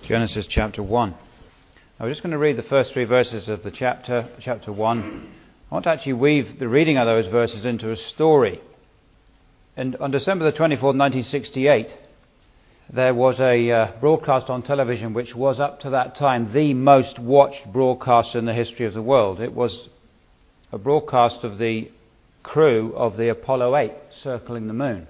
Genesis chapter 1. Now we're just going to read the first 3 verses of the chapter 1. I want to actually weave the reading of those verses into a story. And on December the 24th, 1968, there was a broadcast on television which was up to that time the most watched broadcast in the history of the world. It was a broadcast of the crew of the Apollo 8 circling the moon.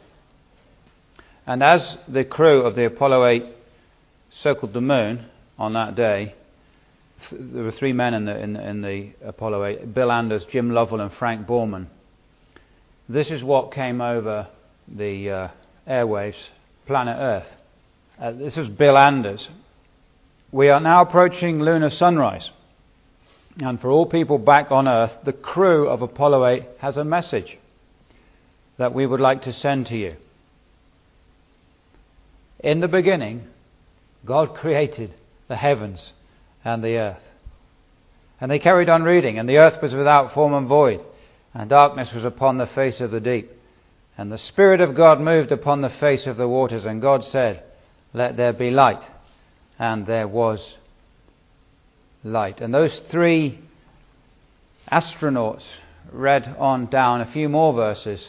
And as the crew of the Apollo 8 circled the moon on that day, there were 3 men in the Apollo 8, Bill Anders, Jim Lovell and Frank Borman. This is what came over the airwaves, planet Earth. This was Bill Anders. We are now approaching lunar sunrise. And for all people back on Earth, the crew of Apollo 8 has a message that we would like to send to you. In the beginning, God created the heavens and the earth. And they carried on reading, and the earth was without form and void, and darkness was upon the face of the deep. And the Spirit of God moved upon the face of the waters, and God said, "Let there be light." And there was light. And those 3 astronauts read on down a few more verses,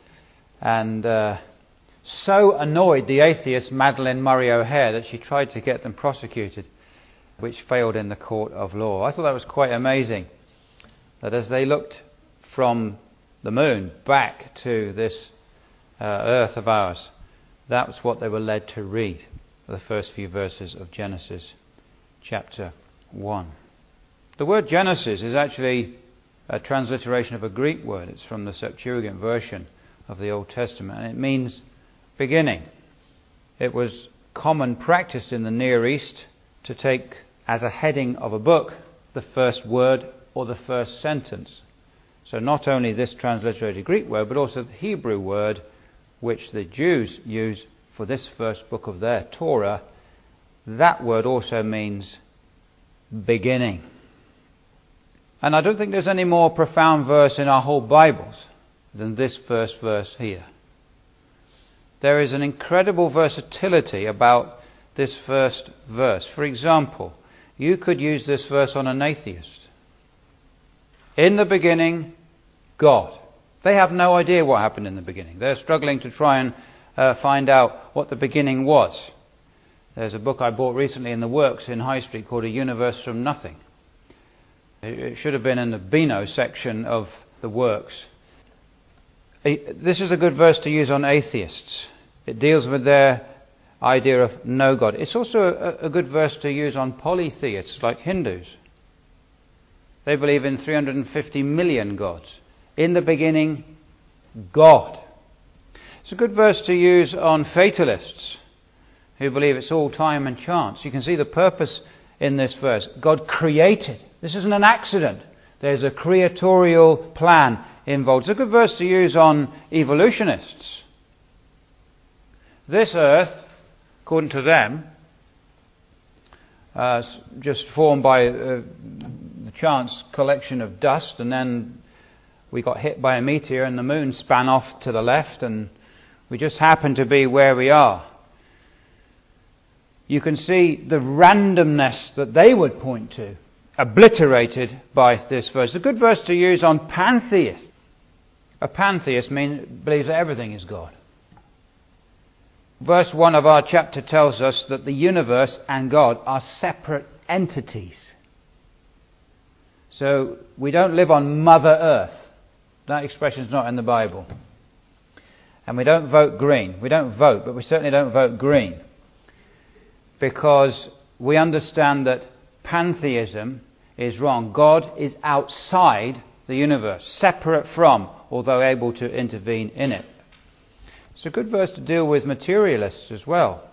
and so annoyed the atheist Madeleine Murray O'Hair that she tried to get them prosecuted, which failed in the court of law. I thought that was quite amazing, that as they looked from the moon back to this earth of ours, that was what they were led to read, the first few verses of Genesis chapter 1. The word Genesis is actually a transliteration of a Greek word. It's from the Septuagint version of the Old Testament, and it means beginning. It was common practice in the Near East to take as a heading of a book the first word or the first sentence. So not only this transliterated Greek word, but also the Hebrew word which the Jews use for this first book of their Torah. That word also means beginning. And I don't think there's any more profound verse in our whole Bibles than this first verse here. There is an incredible versatility about this first verse. For example, you could use this verse on an atheist. In the beginning, God. They have no idea what happened in the beginning. They're struggling to try and find out what the beginning was. There's a book I bought recently in the Works in High Street called A Universe from Nothing. It should have been in the Beano section of the Works. This is a good verse to use on atheists. It deals with their idea of no God. It's also a good verse to use on polytheists like Hindus. They believe in 350 million gods. In the beginning, God. It's a good verse to use on fatalists who believe it's all time and chance. You can see the purpose in this verse. God created. This isn't an accident. There's a creatorial plan involved. It's a good verse to use on evolutionists. This earth, according to them, just formed by the chance collection of dust, and then we got hit by a meteor and the moon span off to the left, and we just happen to be where we are. You can see the randomness that they would point to, obliterated by this verse. It's a good verse to use on pantheists. A pantheist believes that everything is God. Verse 1 of our chapter tells us that the universe and God are separate entities. So we don't live on Mother Earth. That expression is not in the Bible. And we don't vote green. We don't vote, but we certainly don't vote green. Because we understand that pantheism is wrong. God is outside the universe, separate from, although able to intervene in it. It's a good verse to deal with materialists as well.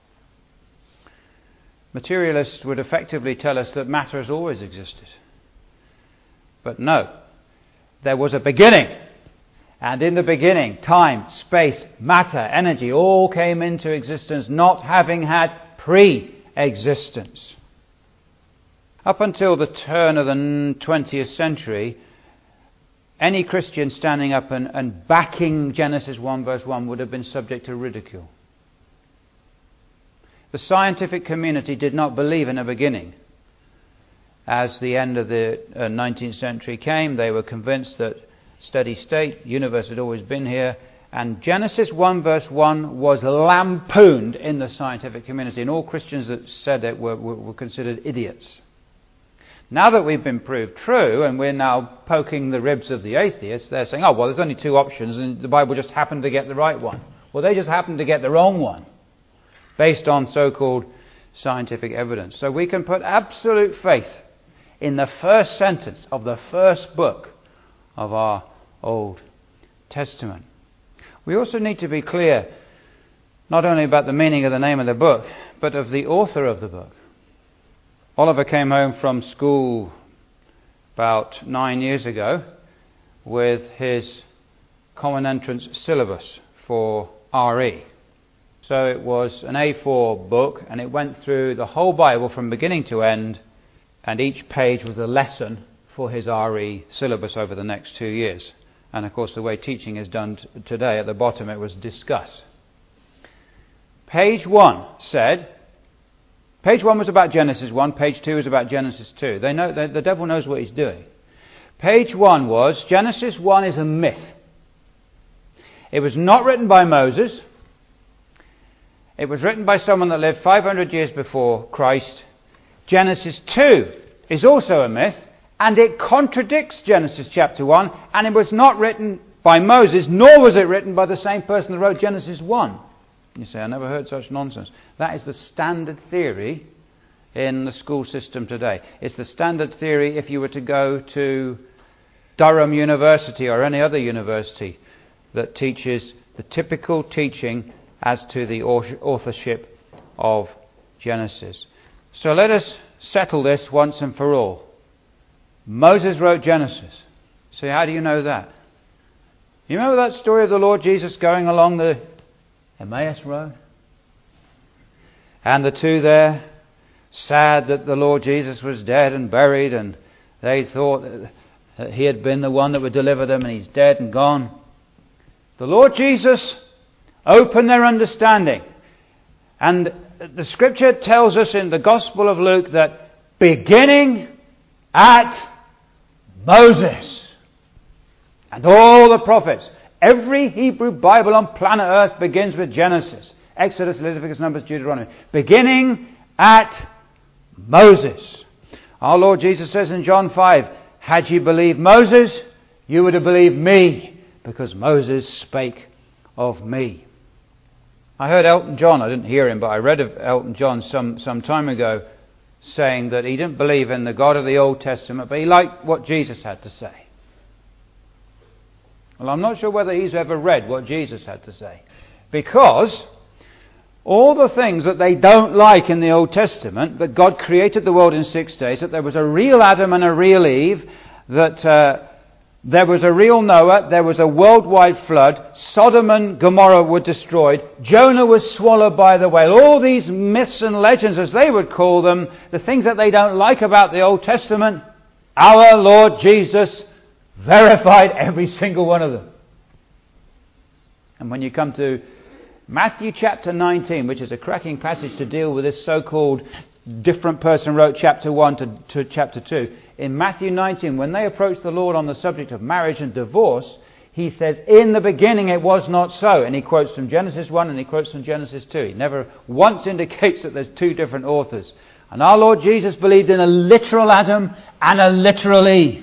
Materialists would effectively tell us that matter has always existed. But no, there was a beginning. And in the beginning, time, space, matter, energy all came into existence, not having had pre-existence. Up until the turn of the 20th century, any Christian standing up and backing Genesis 1 verse 1 would have been subject to ridicule. The scientific community did not believe in a beginning. As the end of the 19th century came, they were convinced that steady state, universe had always been here, and Genesis 1 verse 1 was lampooned in the scientific community, and all Christians that said it were considered idiots. Now that we've been proved true, and we're now poking the ribs of the atheists, they're saying, oh, well, there's only two options, and the Bible just happened to get the right one. Well, they just happened to get the wrong one, based on so-called scientific evidence. So we can put absolute faith in the first sentence of the first book of our Old Testament. We also need to be clear not only about the meaning of the name of the book, but of the author of the book. Oliver came home from school about 9 years ago with his Common Entrance syllabus for RE. So it was an A4 book, and it went through the whole Bible from beginning to end, and each page was a lesson for his RE syllabus over the next 2 years. And of course, the way teaching is done today, at the bottom it was discuss. Page 1 was about Genesis 1, page 2 is about Genesis 2. The devil knows what he's doing. Page 1 was, Genesis 1 is a myth. It was not written by Moses. It was written by someone that lived 500 years before Christ. Genesis 2 is also a myth, and it contradicts Genesis chapter 1, and it was not written by Moses, nor was it written by the same person that wrote Genesis 1. You say, I never heard such nonsense. That is the standard theory in the school system today. It's the standard theory if you were to go to Durham University or any other university that teaches the typical teaching as to the authorship of Genesis. So let us settle this once and for all. Moses wrote Genesis. So how do you know that? You remember that story of the Lord Jesus going along the Emmaus Road? And the two there, sad that the Lord Jesus was dead and buried, and they thought that he had been the one that would deliver them, and he's dead and gone. The Lord Jesus opened their understanding. And the scripture tells us in the Gospel of Luke that beginning at Moses and all the prophets, every Hebrew Bible on planet Earth begins with Genesis. Exodus, Leviticus, Numbers, Deuteronomy. Beginning at Moses. Our Lord Jesus says in John 5, had you believed Moses, you would have believed me, because Moses spake of me. I heard Elton John, I didn't hear him, but I read of Elton John some time ago, saying that he didn't believe in the God of the Old Testament, but he liked what Jesus had to say. Well, I'm not sure whether he's ever read what Jesus had to say. Because all the things that they don't like in the Old Testament, that God created the world in 6 days, that there was a real Adam and a real Eve, that there was a real Noah, there was a worldwide flood, Sodom and Gomorrah were destroyed, Jonah was swallowed by the whale, all these myths and legends, as they would call them, the things that they don't like about the Old Testament, our Lord Jesus verified every single one of them. And when you come to Matthew chapter 19, which is a cracking passage to deal with this so-called different person wrote chapter 1 to chapter 2. In Matthew 19, when they approach the Lord on the subject of marriage and divorce, he says, in the beginning it was not so. And he quotes from Genesis 1 and he quotes from Genesis 2. He never once indicates that there's two different authors. And our Lord Jesus believed in a literal Adam and a literal Eve.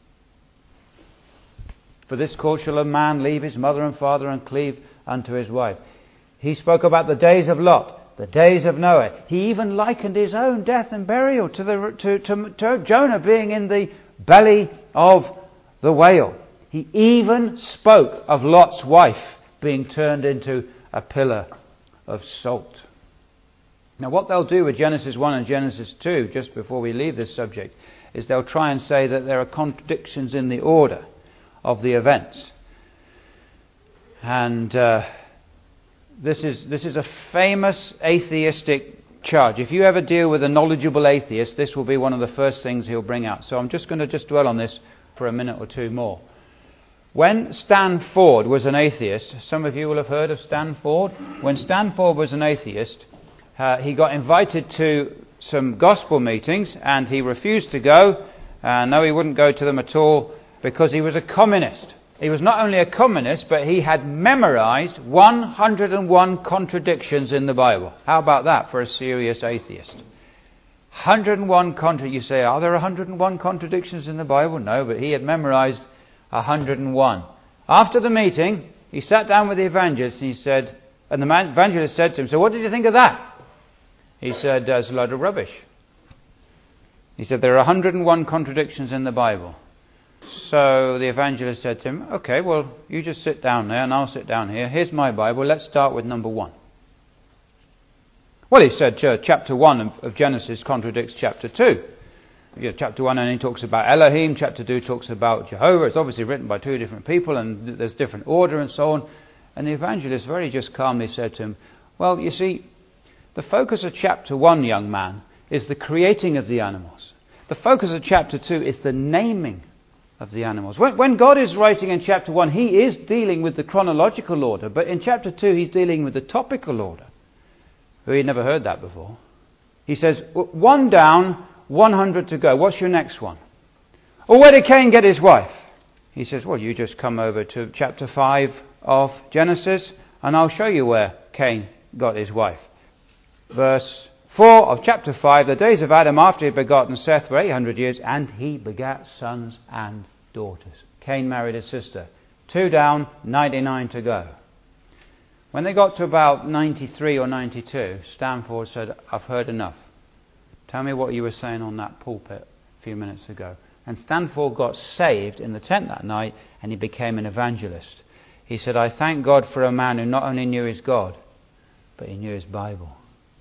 For this cause shall a man leave his mother and father and cleave unto his wife. He spoke about the days of Lot, the days of Noah. He even likened his own death and burial to Jonah being in the belly of the whale. He even spoke of Lot's wife being turned into a pillar of salt. Now what they'll do with Genesis 1 and Genesis 2, just before we leave this subject, is they'll try and say that there are contradictions in the order of the events. And this is a famous atheistic charge. If you ever deal with a knowledgeable atheist, this will be one of the first things he'll bring out. So I'm just going to dwell on this for a minute or two more. When Stan Ford was an atheist, some of you will have heard of Stan Ford. When Stan Ford was an atheist, he got invited to some gospel meetings and he refused to go. No, he wouldn't go to them at all because he was a communist. He was not only a communist, but he had memorized 101 contradictions in the Bible. How about that for a serious atheist? 101 You say, are there 101 contradictions in the Bible? No, but he had memorized 101. After the meeting, he sat down with the evangelist and he said, and the evangelist said to him, so what did you think of that? He said, there's a load of rubbish. He said, there are 101 contradictions in the Bible. So the evangelist said to him, okay, well, you just sit down there and I'll sit down here. Here's my Bible. Let's start with number 1. Well, he said chapter 1 of Genesis contradicts chapter 2. Chapter 1 only talks about Elohim. Chapter 2 talks about Jehovah. It's obviously written by 2 different people and there's different order and so on. And the evangelist very just calmly said to him, well, you see, the focus of chapter 1, young man, is the creating of the animals. The focus of chapter 2 is the naming of the animals. When God is writing in chapter 1, he is dealing with the chronological order, but in chapter 2 he's dealing with the topical order. He'd never heard that before. He says, 1 down, 100 to go. What's your next one? Well, where did Cain get his wife? He says, well, you just come over to chapter 5 of Genesis and I'll show you where Cain got his wife. Verse 4 of chapter 5, the days of Adam after he had begotten Seth were 800 years, and he begat sons and daughters. Cain married his sister. 2 down, 99 to go. When they got to about 93 or 92, Stanford said, I've heard enough. Tell me what you were saying on that pulpit a few minutes ago. And Stanford got saved in the tent that night, and he became an evangelist. He said, I thank God for a man who not only knew his God, but he knew his Bible.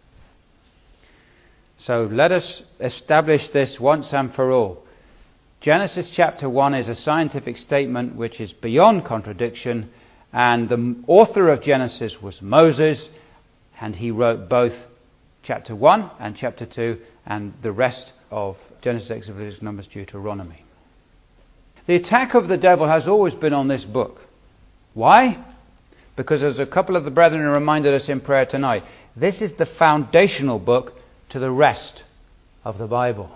So let us establish this once and for all. Genesis chapter 1 is a scientific statement which is beyond contradiction, and the author of Genesis was Moses, and he wrote both chapter 1 and chapter 2 and the rest of Genesis, Exodus, Leviticus, Numbers, Deuteronomy. The attack of the devil has always been on this book. Why? Because as a couple of the brethren reminded us in prayer tonight, this is the foundational book to the rest of the Bible.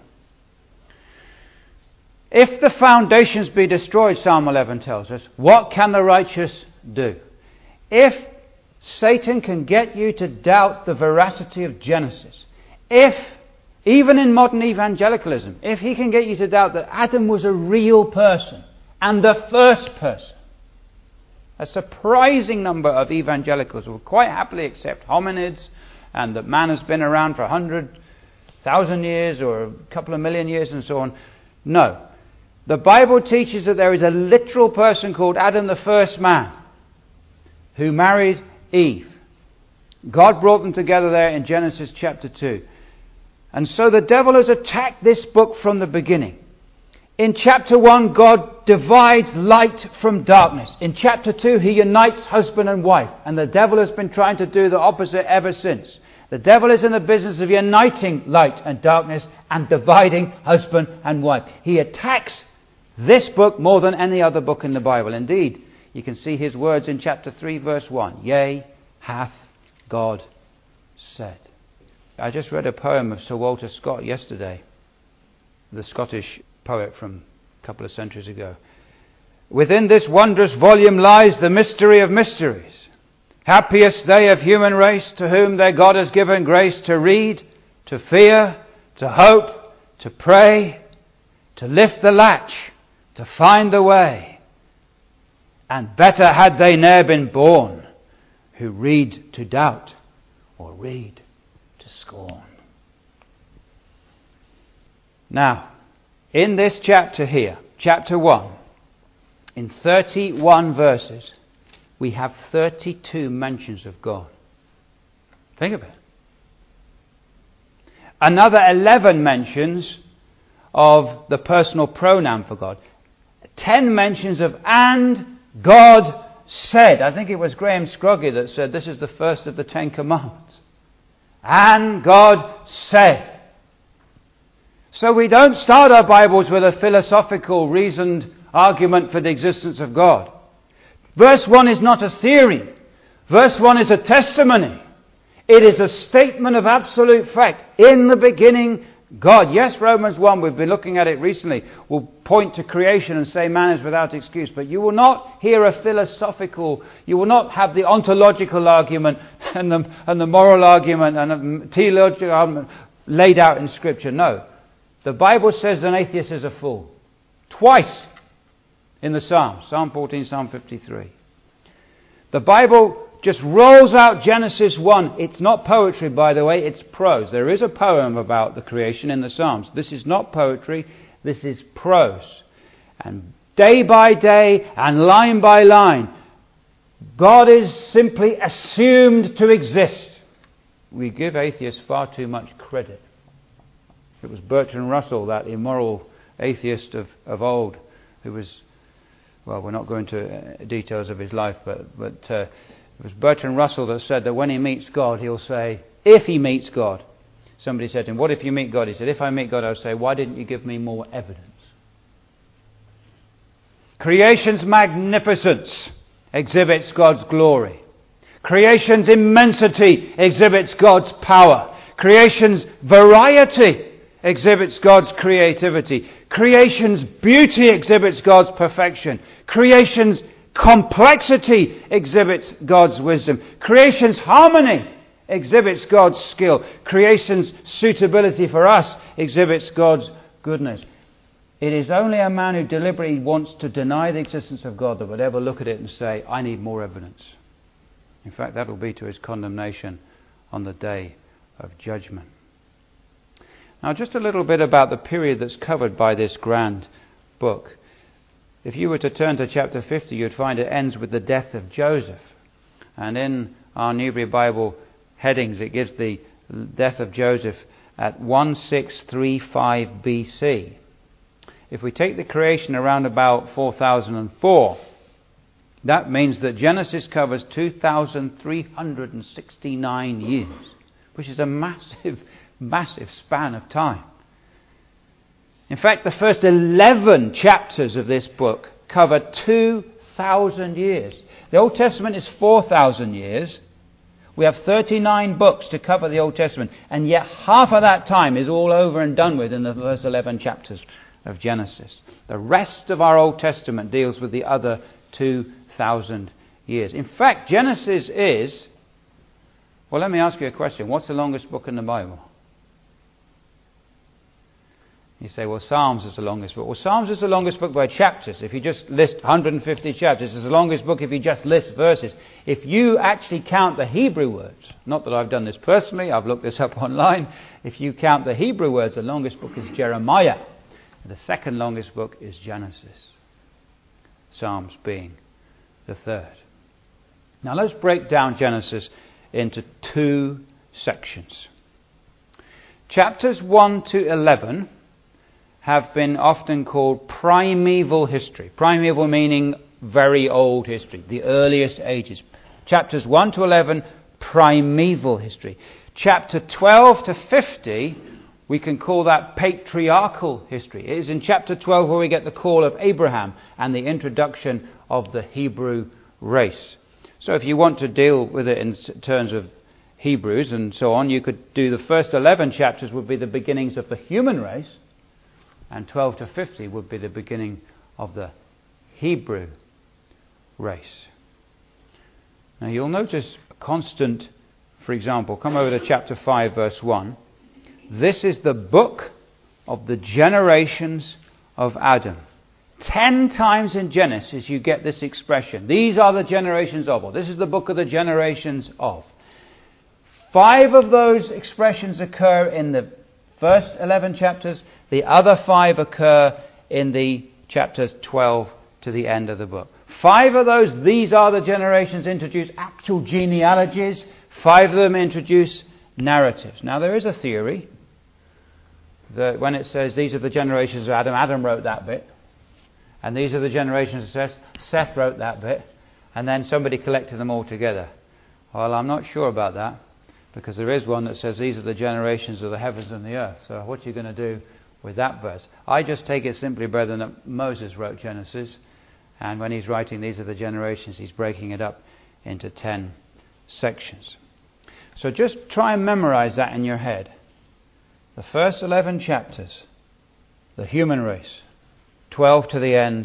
If the foundations be destroyed, Psalm 11 tells us, what can the righteous do? If Satan can get you to doubt the veracity of Genesis, if, even in modern evangelicalism, if he can get you to doubt that Adam was a real person and the first person, a surprising number of evangelicals will quite happily accept hominids and that man has been around for 100,000 years or a couple of million years and so on. No. The Bible teaches that there is a literal person called Adam, the first man, who married Eve. God brought them together there in Genesis chapter 2. And so the devil has attacked this book from the beginning. In chapter 1, God divides light from darkness. In chapter 2, he unites husband and wife. And the devil has been trying to do the opposite ever since. The devil is in the business of uniting light and darkness and dividing husband and wife. He attacks this book more than any other book in the Bible. Indeed, you can see his words in chapter 3, verse 1. Yea, hath God said. I just read a poem of Sir Walter Scott yesterday, the Scottish poet from a couple of centuries ago. Within this wondrous volume lies the mystery of mysteries. Happiest they of human race to whom their God has given grace to read, to fear, to hope, to pray, to lift the latch, to find the way. And better had they ne'er been born who read to doubt or read to scorn. Now, in this chapter here, chapter 1, in 31 verses, we have 32 mentions of God. Think of it. Another 11 mentions of the personal pronoun for God. 10 mentions of and God said. I think it was Graham Scroggie that said this is the first of the 10 commandments. And God said. So we don't start our Bibles with a philosophical, reasoned argument for the existence of God. Verse 1 is not a theory. Verse 1 is a testimony. It is a statement of absolute fact. In the beginning, God. Yes, Romans 1, we've been looking at it recently, will point to creation and say man is without excuse. But you will not hear a philosophical, you will not have the ontological argument and the moral argument and the theological argument laid out in Scripture. No. The Bible says an atheist is a fool. Twice in the Psalms. Psalm 14, Psalm 53. The Bible just rolls out Genesis 1. It's not poetry, by the way, it's prose. There is a poem about the creation in the Psalms. This is not poetry, this is prose. And day by day and line by line, God is simply assumed to exist. We give atheists far too much credit. It was Bertrand Russell, that immoral atheist of old, who was, well, we're not going into details of his life, but it was Bertrand Russell that said that when he meets God, he'll say, if he meets God, somebody said to him, what if you meet God? He said, if I meet God, I'll say, why didn't you give me more evidence? Creation's magnificence exhibits God's glory. Creation's immensity exhibits God's power. Creation's variety exhibits God's creativity. Creation's beauty exhibits God's perfection. Creation's complexity exhibits God's wisdom. Creation's harmony exhibits God's skill. Creation's suitability for us exhibits God's goodness. It is only a man who deliberately wants to deny the existence of God that would ever look at it and say, I need more evidence. In fact, that will be to his condemnation on the day of judgment. Now, just a little bit about the period that's covered by this grand book. If you were to turn to chapter 50, you'd find it ends with the death of Joseph. And in our Newbury Bible headings, it gives the death of Joseph at 1635 BC. If we take the creation around about 4004, that means that Genesis covers 2,369 years, which is a massive, massive span of time. In fact, the first 11 chapters of this book cover 2,000 years. The Old Testament is 4,000 years. We have 39 books to cover the Old Testament, and yet half of that time is all over and done with in the first 11 chapters of Genesis. The rest of our Old Testament deals with the other 2,000 years. In fact, Genesis is, well, let me ask you a question. What's the longest book in the Bible? You say, well, Psalms is the longest book. Well, Psalms is the longest book by chapters. If you just list 150 chapters, it's the longest book if you just list verses. If you actually count the Hebrew words, not that I've done this personally, I've looked this up online. If you count the Hebrew words, the longest book is Jeremiah. The second longest book is Genesis. Psalms being the third. Now let's break down Genesis into two sections. Chapters 1 to 11 have been often called primeval history. Primeval meaning very old history, the earliest ages. Chapters 1 to 11, primeval history. Chapter 12 to 50, we can call that patriarchal history. It is in chapter 12 where we get the call of Abraham and the introduction of the Hebrew race. So if you want to deal with it in terms of Hebrews and so on, you could do the first 11 chapters would be the beginnings of the human race, and 12 to 50 would be the beginning of the Hebrew race. Now you'll notice a constant, for example, come over to chapter 5 verse 1. This is the book of the generations of Adam. 10 times in Genesis you get this expression. These are the generations of, or this is the book of the generations of. 5 of those expressions occur in the first 11 chapters. The other 5 occur in the chapters 12 to the end of the book. 5 of those, these are the generations, introduce actual genealogies. 5 of them introduce narratives. Now there is a theory that when it says these are the generations of Adam, Adam wrote that bit. And these are the generations of Seth, Seth wrote that bit. And then somebody collected them all together. Well, I'm not sure about that, because there is one that says these are the generations of the heavens and the earth. So what are you going to do with that verse? I just take it simply, brethren, that Moses wrote Genesis, and when he's writing these are the generations, he's breaking it up into 10 sections. So just try and memorize that in your head. The first 11 chapters, the human race. 12 to the end,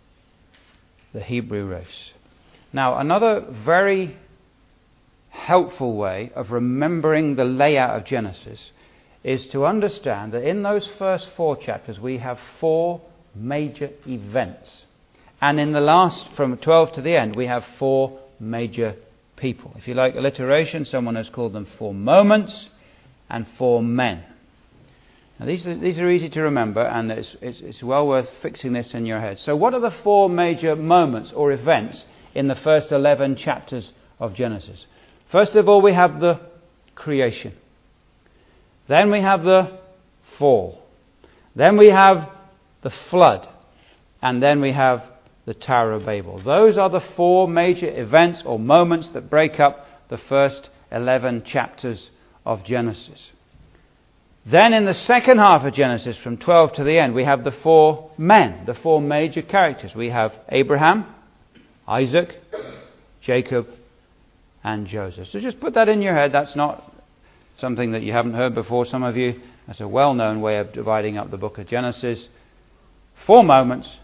the Hebrew race. Now, another very helpful way of remembering the layout of Genesis is to understand that in those first 4 chapters we have 4 major events. And in the last, from 12 to the end, we have 4 major people. If you like alliteration, someone has called them 4 moments and 4 men. Now these are easy to remember, and it's well worth fixing this in your head. So what are the 4 major moments or events in the first 11 chapters of Genesis? First of all, we have the creation. Then we have the fall. Then we have the flood. And then we have the Tower of Babel. Those are the 4 major events or moments that break up the first 11 chapters of Genesis. Then in the second half of Genesis, from 12 to the end, we have the 4 men, the 4 major characters. We have Abraham, Isaac, Jacob, and Joseph. So just put that in your head. That's not something that you haven't heard before, some of you. That's a well-known way of dividing up the book of Genesis. 4 moments,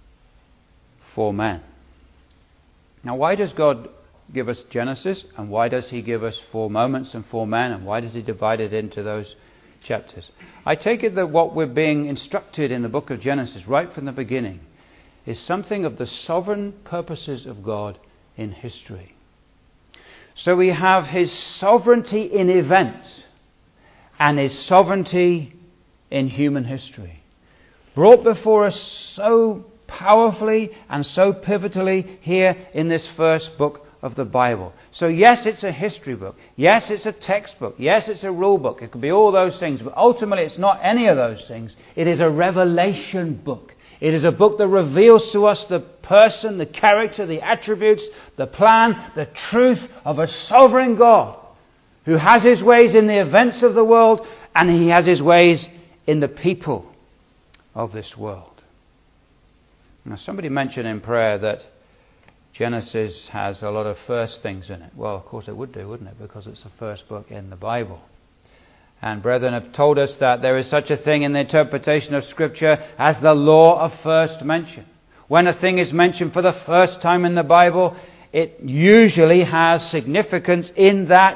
4 men. Now, why does God give us Genesis? And why does He give us 4 moments and 4 men? And why does He divide it into those chapters? I take it that what we're being instructed in the book of Genesis right from the beginning is something of the sovereign purposes of God in history. So we have His sovereignty in events and His sovereignty in human history, brought before us so powerfully and so pivotally here in this first book of the Bible. So yes, it's a history book. Yes, it's a textbook. Yes, it's a rule book. It could be all those things. But ultimately, it's not any of those things. It is a revelation book. It is a book that reveals to us the person, the character, the attributes, the plan, the truth of a sovereign God who has His ways in the events of the world, and He has His ways in the people of this world. Now, somebody mentioned in prayer that Genesis has a lot of first things in it. Well, of course it would do, wouldn't it? Because it's the first book in the Bible. And brethren have told us that there is such a thing in the interpretation of Scripture as the law of first mention. When a thing is mentioned for the first time in the Bible, it usually has significance in that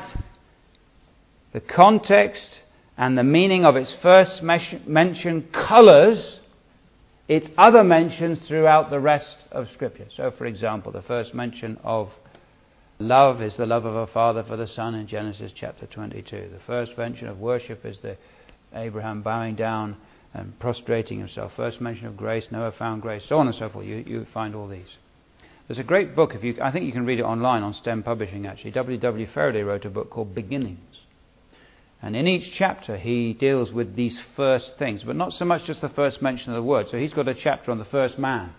the context and the meaning of its first mention colours its other mentions throughout the rest of Scripture. So, for example, the first mention of love is the love of a father for the son in Genesis chapter 22. The first mention of worship is the Abraham bowing down and prostrating himself. First mention of grace, Noah found grace, so on and so forth. You find all these. There's a great book, I think you can read it online on STEM Publishing actually. W.W. Faraday wrote a book called Beginnings. And in each chapter he deals with these first things, but not so much just the first mention of the word. So he's got a chapter on the first man.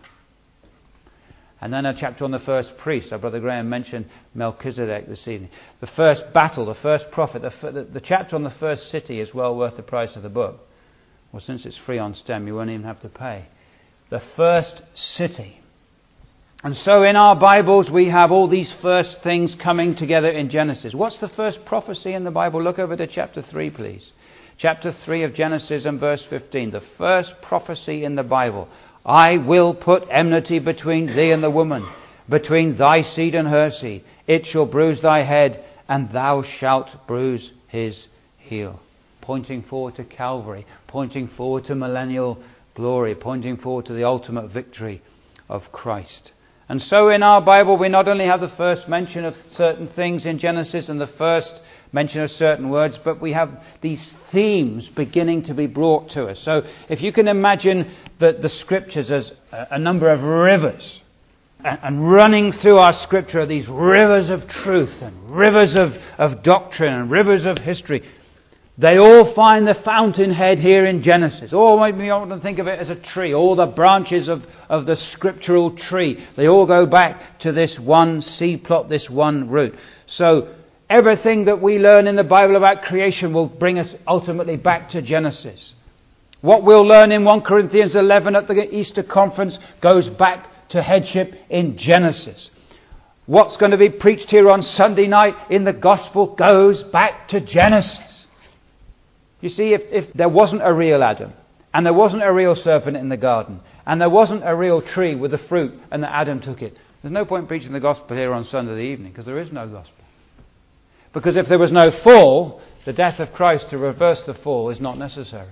And then a chapter on the first priest. Our Brother Graham mentioned Melchizedek this evening. The first battle, the first prophet. The chapter on the first city is well worth the price of the book. Well, since it's free on STEM, you won't even have to pay. The first city. And so in our Bibles we have all these first things coming together in Genesis. What's the first prophecy in the Bible? Look over to chapter 3, please. Chapter 3 of Genesis and verse 15. The first prophecy in the Bible. I will put enmity between thee and the woman, between thy seed and her seed. It shall bruise thy head, and thou shalt bruise his heel. Pointing forward to Calvary, pointing forward to millennial glory, pointing forward to the ultimate victory of Christ. And so in our Bible we not only have the first mention of certain things in Genesis and the first mention of certain words, but we have these themes beginning to be brought to us. So if you can imagine the Scriptures as a number of rivers, and running through our Scripture are these rivers of truth and rivers of doctrine and rivers of history. They all find the fountainhead here in Genesis. Or maybe you want to think of it as a tree. All the branches of the scriptural tree. They all go back to this one seed plot, this one root. So everything that we learn in the Bible about creation will bring us ultimately back to Genesis. What we'll learn in 1 Corinthians 11 at the Easter conference goes back to headship in Genesis. what's going to be preached here on Sunday night in the gospel goes back to Genesis. You see, if there wasn't a real Adam, and there wasn't a real serpent in the garden, and there wasn't a real tree with the fruit, and that Adam took it, there's no point preaching the gospel here on Sunday evening, because there is no gospel. Because if there was no fall, the death of Christ to reverse the fall is not necessary.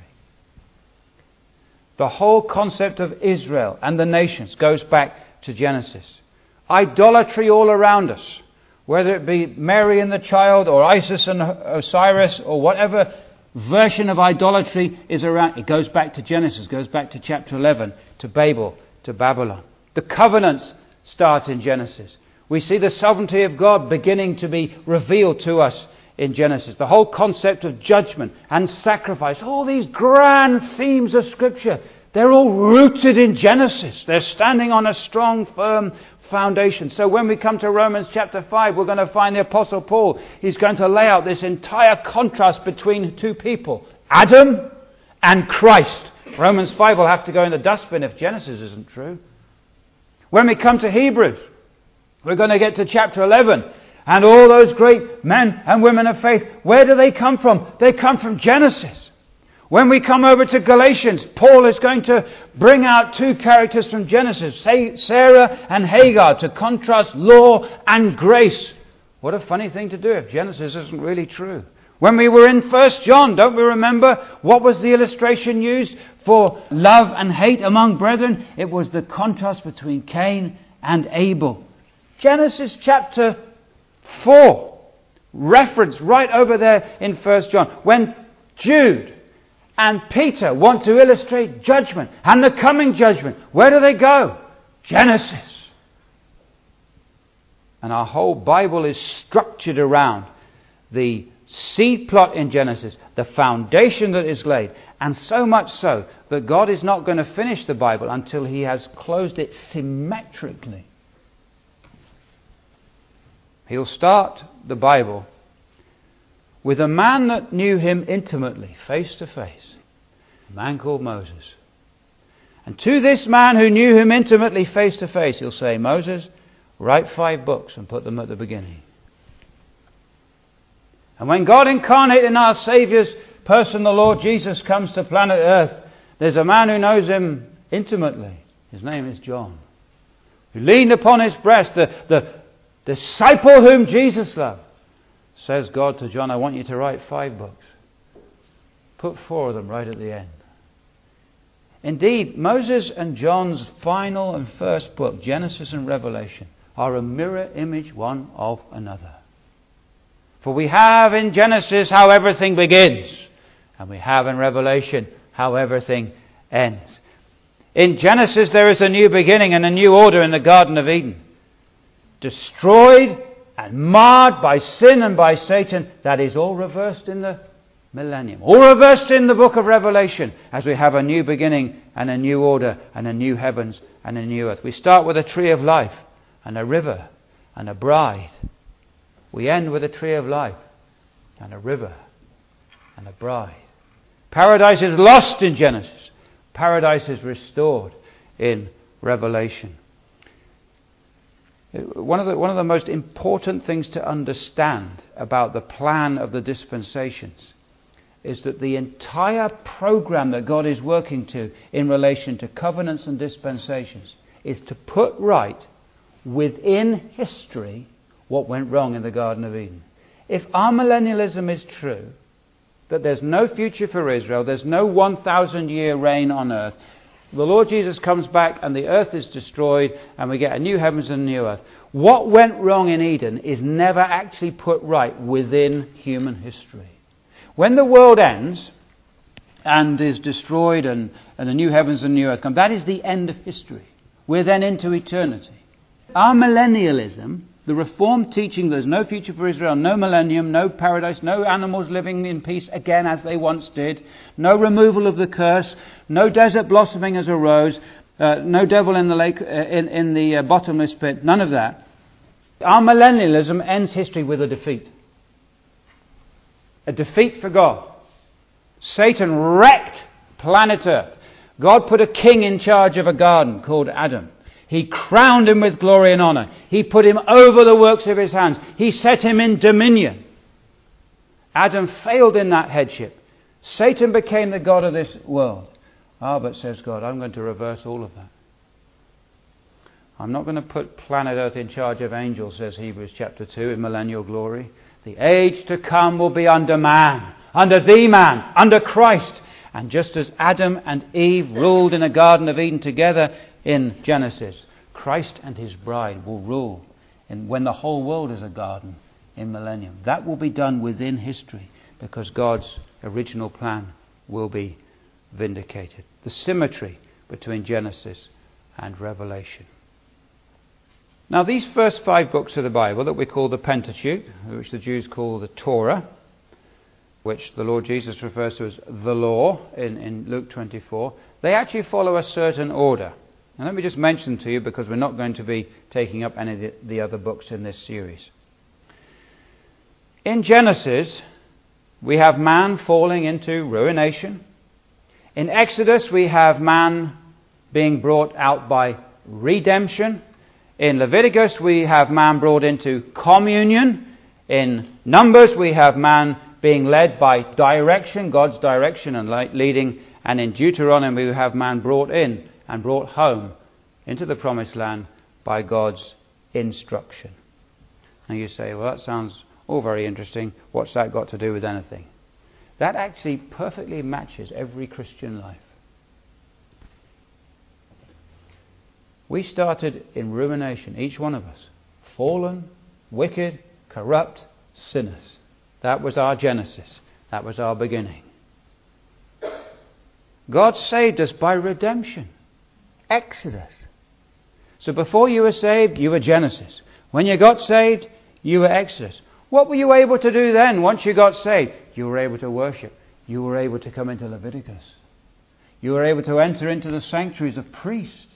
The whole concept of Israel and the nations goes back to Genesis. Idolatry all around us, whether it be Mary and the child, or Isis and Osiris, or whatever version of idolatry is around, it goes back to Genesis, goes back to chapter 11, to Babel, to Babylon. The covenants start in Genesis. We see the sovereignty of God beginning to be revealed to us in Genesis. The whole concept of judgment and sacrifice, all these grand themes of Scripture, they're all rooted in Genesis. They're standing on a strong, firm foundation. So when we come to Romans chapter 5, we're going to find the Apostle Paul. He's going to lay out this entire contrast between two people, Adam and Christ. Romans 5 will have to go in the dustbin if Genesis isn't true. When we come to Hebrews, we're going to get to chapter 11. And all those great men and women of faith, where do they come from? They come from Genesis. When we come over to Galatians, Paul is going to bring out two characters from Genesis, Sarah and Hagar, to contrast law and grace. What a funny thing to do if Genesis isn't really true. When we were in 1 John, don't we remember what was the illustration used for love and hate among brethren? It was the contrast between Cain and Abel. Genesis chapter 4, reference right over there in 1 John. When Jude and Peter want to illustrate judgment and the coming judgment, where do they go? Genesis. And our whole Bible is structured around the seed plot in Genesis, the foundation that is laid, and so much so that God is not going to finish the Bible until He has closed it symmetrically. He'll start the Bible with a man that knew Him intimately, face to face, a man called Moses. And to this man who knew Him intimately, face to face, He'll say, Moses, write 5 books and put them at the beginning. And when God incarnate in our Saviour's person, the Lord Jesus, comes to planet Earth, there's a man who knows Him intimately. His name is John, who leaned upon His breast, the disciple whom Jesus loved. Says God to John, I want you to write 5 books. Put 4 of them right at the end. Indeed, Moses and John's final and first book, Genesis and Revelation, are a mirror image one of another. For we have in Genesis how everything begins, and we have in Revelation how everything ends. In Genesis there is a new beginning and a new order in the Garden of Eden. Destroyed and marred by sin and by Satan, that is all reversed in the millennium. All reversed in the book of Revelation, as we have a new beginning and a new order and a new heavens and a new earth. We start with a tree of life and a river and a bride. We end with a tree of life and a river and a bride. Paradise is lost in Genesis. Paradise is restored in Revelation. One of the most important things to understand about the plan of the dispensations is that the entire program that God is working to in relation to covenants and dispensations is to put right within history what went wrong in the Garden of Eden. If amillennialism is true, that there's no future for Israel, there's no 1,000-year reign on earth, the Lord Jesus comes back and the earth is destroyed and we get a new heavens and a new earth. What went wrong in Eden is never actually put right within human history. When the world ends and is destroyed and the new heavens and new earth come, that is the end of history. We're then into eternity. Our millennialism, the Reformed teaching there's no future for Israel, no millennium, no paradise, no animals living in peace again as they once did, no removal of the curse, no desert blossoming as a rose, no devil in the lake, in the bottomless pit, none of that. Our millennialism ends history with a defeat. A defeat for God. Satan wrecked planet Earth. God put a king in charge of a garden called Adam. He crowned him with glory and honor. He put him over the works of his hands. He set him in dominion. Adam failed in that headship. Satan became the god of this world. But says God, I'm going to reverse all of that. I'm not going to put planet Earth in charge of angels, says Hebrews chapter 2 in millennial glory. The age to come will be under man, under the man, under Christ. And just as Adam and Eve ruled in the Garden of Eden together in Genesis, Christ and his bride will rule when the whole world is a garden in millennium. That will be done within history because God's original plan will be vindicated. The symmetry between Genesis and Revelation. Now, these first 5 books of the Bible that we call the Pentateuch, which the Jews call the Torah, which the Lord Jesus refers to as the law in Luke 24, they actually follow a certain order. Now, let me just mention to you, because we're not going to be taking up any of the other books in this series. In Genesis, we have man falling into ruination. In Exodus, we have man being brought out by redemption. In Leviticus, we have man brought into communion. In Numbers, we have man being led by direction, God's direction and leading. And in Deuteronomy, we have man brought in and brought home into the promised land by God's instruction. Now you say, well, that sounds all very interesting. What's that got to do with anything? That actually perfectly matches every Christian life. We started in ruination, each one of us. Fallen, wicked, corrupt, sinners. That was our genesis. That was our beginning. God saved us by redemption. Exodus. So before you were saved, you were Genesis. When you got saved, you were Exodus. What were you able to do then once you got saved? You were able to worship. You were able to come into Leviticus. You were able to enter into the sanctuaries of priests.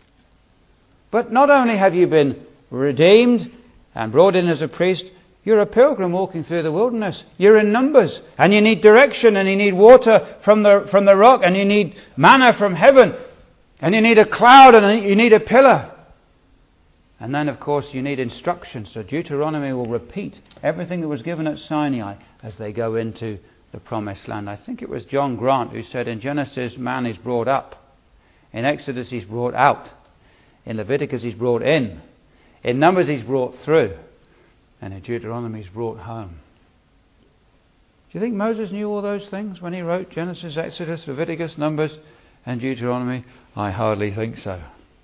But not only have you been redeemed and brought in as a priest, you're a pilgrim walking through the wilderness. You're in Numbers, and you need direction, and you need water from the rock, and you need manna from heaven, and you need a cloud, and you need a pillar. And then, of course, you need instruction. So Deuteronomy will repeat everything that was given at Sinai as they go into the promised land. I think it was John Grant who said in Genesis, man is brought up. In Exodus, he's brought out. In Leviticus, he's brought in. In Numbers, he's brought through. And in Deuteronomy, he's brought home. Do you think Moses knew all those things when he wrote Genesis, Exodus, Leviticus, Numbers, and Deuteronomy? I hardly think so.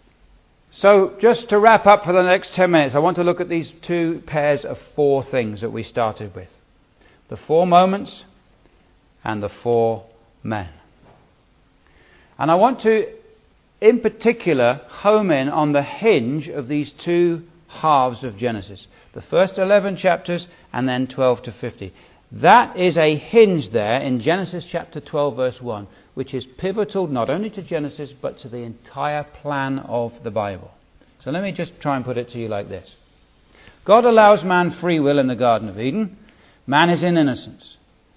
So, just to wrap up for the next 10 minutes, I want to look at these 2 pairs of 4 things that we started with. The 4 moments and the 4 men. And I want to, in particular, home in on the hinge of these 2 halves of Genesis. The first 11 chapters and then 12 to 50. That is a hinge there in Genesis chapter 12 verse 1, which is pivotal not only to Genesis but to the entire plan of the Bible. So let me just try and put it to you like this. God allows man free will in the Garden of Eden. Man is in innocence.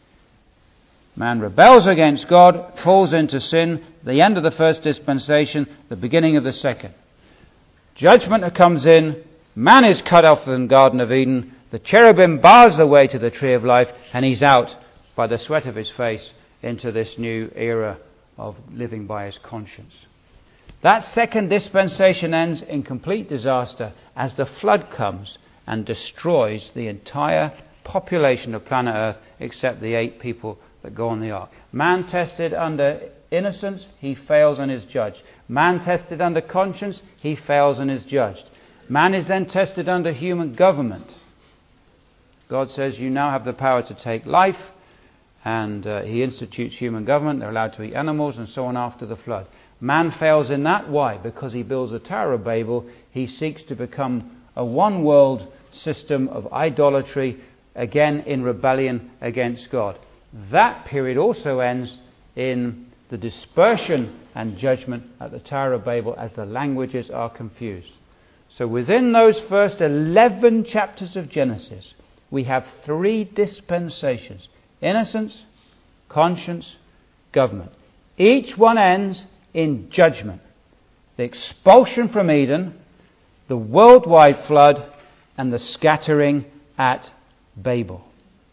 Man rebels against God, falls into sin, the end of the first dispensation, the beginning of the second. Judgment comes in, man is cut off from the Garden of Eden, the cherubim bars the way to the tree of life, and he's out by the sweat of his face into this new era of living by his conscience. That second dispensation ends in complete disaster as the flood comes and destroys the entire population of planet Earth except the 8 people that go on the ark. Man tested under innocence, he fails and is judged. Man tested under conscience, he fails and is judged. Man is then tested under human government. God says you now have the power to take life, and he institutes human government. They're allowed to eat animals and so on after the flood. Man fails in that. Why? Because he builds a Tower of Babel. He seeks to become a one world system of idolatry, again in rebellion against God. That period also ends in the dispersion and judgment at the Tower of Babel as the languages are confused. So within those first 11 chapters of Genesis, we have 3 dispensations: innocence, conscience, government. Each one ends in judgment. the expulsion from Eden, the worldwide flood, and the scattering at Babel.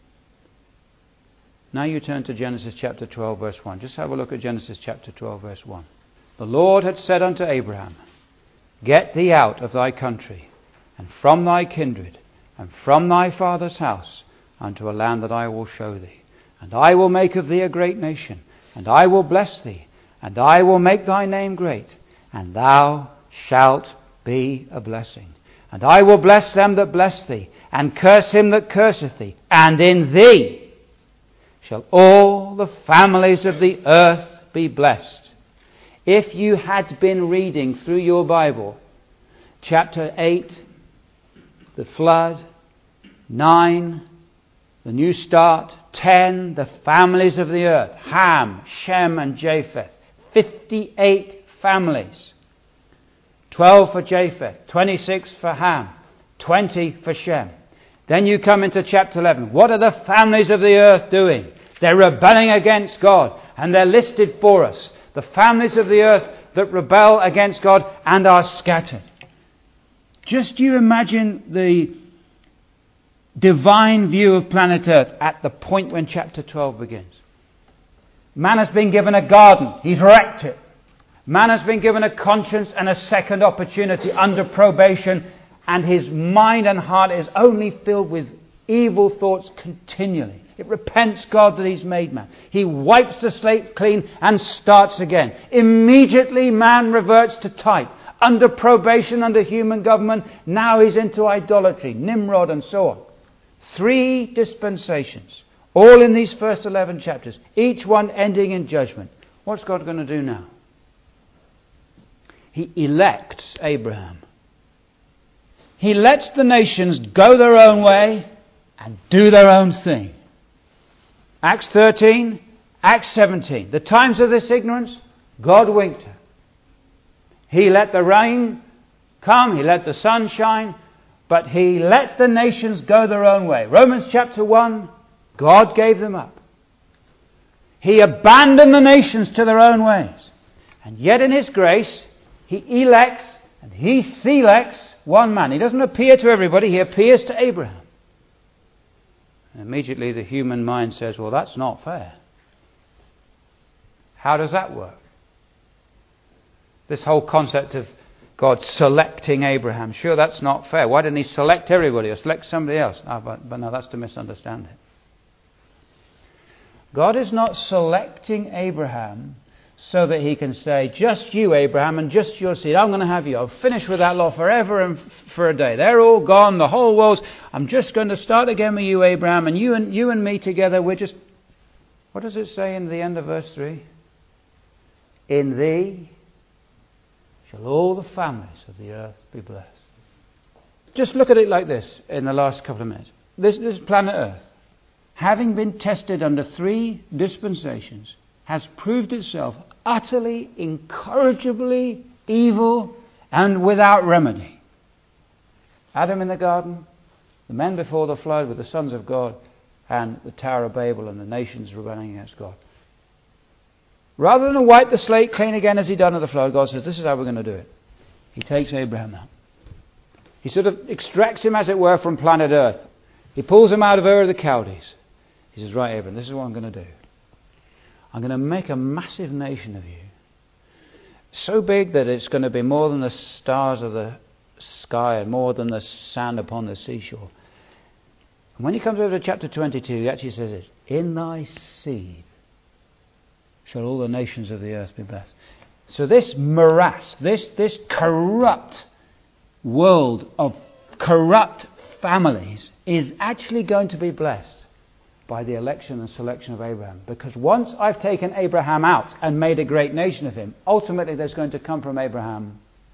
Now you turn to Genesis chapter 12, verse 1. Just have a look at Genesis chapter 12, verse 1. The Lord had said unto Abraham, Get thee out of thy country, and from thy kindred, and from thy father's house, unto a land that I will show thee. And I will make of thee a great nation, and I will bless thee, and I will make thy name great, and thou shalt be a blessing. And I will bless them that bless thee, and curse him that curseth thee, and in thee shall all the families of the earth be blessed. If you had been reading through your Bible, chapter 8, the flood, 9, the new start, 10, the families of the earth, Ham, Shem and Japheth, 58 families. 12 for Japheth, 26 for Ham, 20 for Shem. Then you come into chapter 11. What are the families of the earth doing? They're rebelling against God, and they're listed for us. The families of the earth that rebel against God and are scattered. Just you imagine the divine view of planet Earth at the point when chapter 12 begins. Man has been given a garden. He's wrecked it. Man has been given a conscience and a second opportunity under probation, and his mind and heart is only filled with evil thoughts continually. It repents God that he's made man. He wipes the slate clean and starts again. Immediately man reverts to type. Under probation, under human government, now he's into idolatry, Nimrod and so on. 3 dispensations, all in these first 11 chapters, each one ending in judgment. What's God going to do now? He elects Abraham. He lets the nations go their own way and do their own thing. Acts 13, Acts 17. The times of this ignorance, God winked at. He let the rain come, He let the sun shine, but He let the nations go their own way. Romans chapter 1, God gave them up. He abandoned the nations to their own ways. And yet in His grace, He elects and He selects one man. He doesn't appear to everybody, He appears to Abraham. And immediately the human mind says, well, that's not fair. How does that work? This whole concept of God selecting Abraham, sure, that's not fair. Why didn't He select everybody or select somebody else? But no, that's to misunderstand it. God is not selecting Abraham so that He can say, just you, Abraham, and just your seed. I'm going to have you. I'll finish with that lot forever and for a day. They're all gone. The whole world's... I'm just going to start again with you, Abraham, and you and me together. We're just... What does it say in the end of verse 3? In thee shall all the families of the earth be blessed. Just look at it like this in the last couple of minutes. This planet Earth, having been tested under 3 dispensations, has proved itself utterly, incorrigibly evil and without remedy. Adam in the garden, the men before the flood with the sons of God, and the Tower of Babel and the nations rebelling against God. Rather than wipe the slate clean again as He done at the flood, God says, this is how we're going to do it. He takes Abraham out. He sort of extracts him, as it were, from planet Earth. He pulls him out of Ur of the Chaldees. He says, right, Abraham, this is what I'm going to do. I'm going to make a massive nation of you. So big that it's going to be more than the stars of the sky and more than the sand upon the seashore. And when he comes over to chapter 22, he actually says this, in thy seed shall all the nations of the earth be blessed. So this morass, this corrupt world of corrupt families is actually going to be blessed by the election and selection of Abraham. Because once I've taken Abraham out and made a great nation of him, ultimately there's going to come from Abraham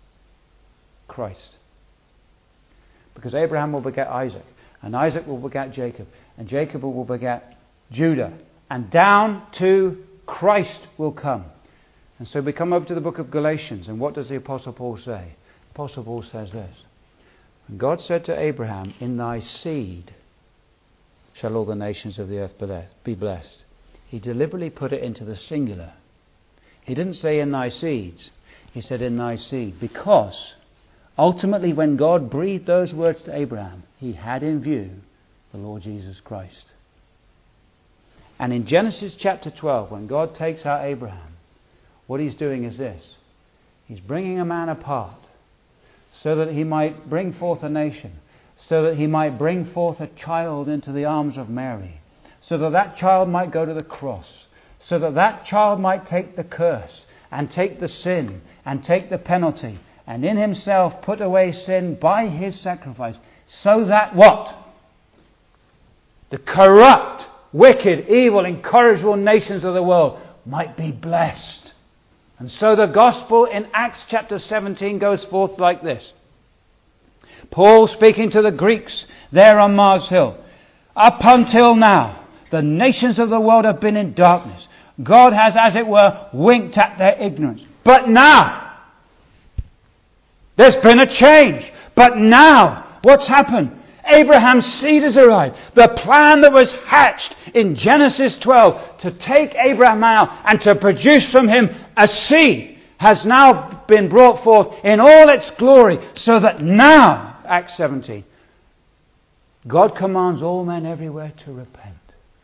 Christ. Because Abraham will beget Isaac, and Isaac will beget Jacob, and Jacob will beget Judah, and down to Christ will come. And so we come over to the book of Galatians, and what does the Apostle Paul say? The Apostle Paul says this, and God said to Abraham, in thy seed shall all the nations of the earth be blessed. He deliberately put it into the singular. He didn't say in thy seeds. He said, in thy seed. Because ultimately when God breathed those words to Abraham, he had in view the Lord Jesus Christ. And in Genesis chapter 12, when God takes out Abraham, what he's doing is this. He's bringing a man apart so that he might bring forth a nation, so that he might bring forth a child into the arms of Mary, so that that child might go to the cross, so that that child might take the curse and take the sin and take the penalty and in himself put away sin by his sacrifice, so that what? The corrupt, wicked, evil, incorrigible nations of the world might be blessed. And so the gospel in Acts chapter 17 goes forth like this. Paul speaking to the Greeks there on Mars Hill. Up until now, the nations of the world have been in darkness. God has, as it were, winked at their ignorance. But now, there's been a change. But now, what's happened? Abraham's seed has arrived. The plan that was hatched in Genesis 12 to take Abraham out and to produce from him a seed has now been brought forth in all its glory, so that now, Acts 17, God commands all men everywhere to repent.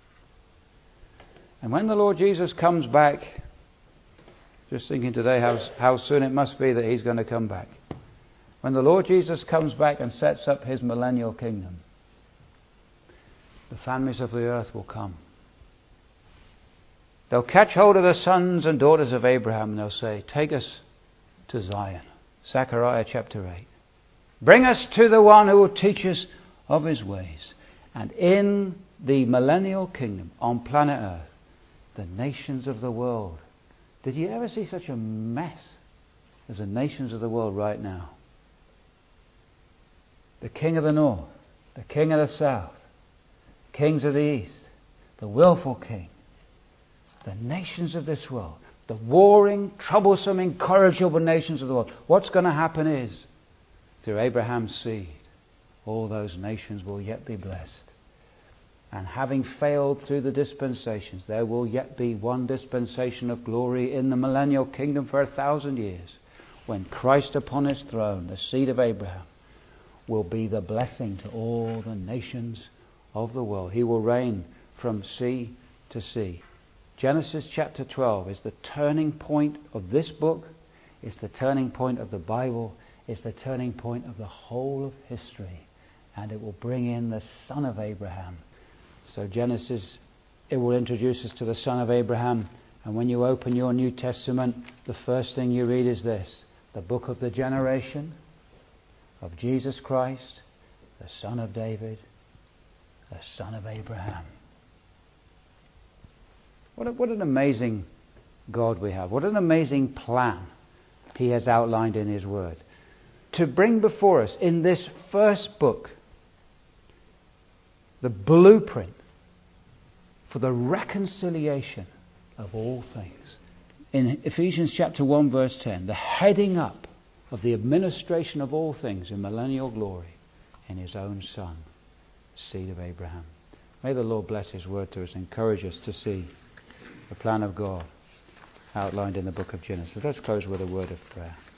And when the Lord Jesus comes back, just thinking today how soon it must be that he's going to come back. When the Lord Jesus comes back and sets up his millennial kingdom, the families of the earth will come. They'll catch hold of the sons and daughters of Abraham and they'll say, take us to Zion. Zechariah chapter 8. Bring us to the one who will teach us of his ways. And in the millennial kingdom on planet earth, the nations of the world. Did you ever see such a mess as the nations of the world right now? The king of the north, the king of the south, kings of the east, the willful king, the nations of this world, the warring, troublesome, incorrigible nations of the world. What's going to happen is, through Abraham's seed, all those nations will yet be blessed. And having failed through the dispensations, there will yet be one dispensation of glory in the millennial kingdom for 1,000 years, when Christ upon his throne, the seed of Abraham, will be the blessing to all the nations of the world. He will reign from sea to sea. Genesis chapter 12 is the turning point of this book. It's the turning point of the Bible. It's the turning point of the whole of history. And it will bring in the son of Abraham. So Genesis, it will introduce us to the son of Abraham. And when you open your New Testament, the first thing you read is this: the book of the generation of Jesus Christ, the son of David, the son of Abraham. What an amazing God we have. What an amazing plan he has outlined in his word. To bring before us in this first book the blueprint for the reconciliation of all things. In Ephesians chapter 1 verse 10, the heading up of the administration of all things in millennial glory in his own son, seed of Abraham. May the Lord bless his word to us, encourage us to see the plan of God outlined in the book of Genesis. Let's close with a word of prayer.